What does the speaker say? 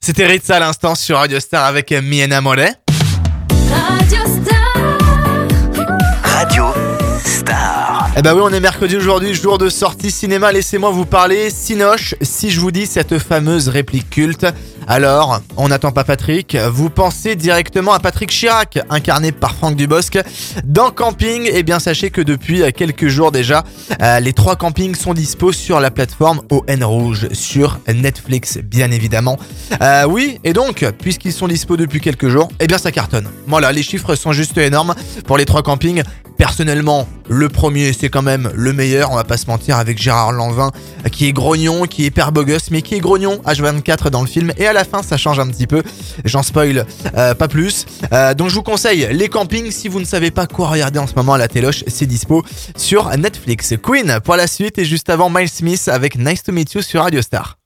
C'était Ritza à l'instant sur Radio Star avec Mi Enamore. Radio Star. Radio Star. Eh ben oui, on est mercredi aujourd'hui, jour de sortie cinéma. Laissez-moi vous parler Cinoche. Si je vous dis cette fameuse réplique culte, alors on n'attend pas Patrick. Vous pensez directement à Patrick Chirac, incarné par Franck Dubosc dans Camping. Eh bien, sachez que depuis quelques jours déjà, les 3 campings sont dispo sur la plateforme ON Rouge sur Netflix, bien évidemment. Oui, et donc, puisqu'ils sont dispo depuis quelques jours, eh bien ça cartonne. Voilà, les chiffres sont juste énormes pour les 3 campings. Personnellement, le premier, c'est quand même le meilleur, on va pas se mentir, avec Gérard Lanvin, qui est grognon, qui est hyper beau gosse, mais qui est grognon H24 dans le film. Et à la fin, ça change un petit peu. J'en spoil pas plus. Donc je vous conseille les campings. Si vous ne savez pas quoi regarder en ce moment à la téloche, c'est dispo sur Netflix. Queen pour la suite et juste avant Miles Smith avec Nice to Meet You sur Radio Star.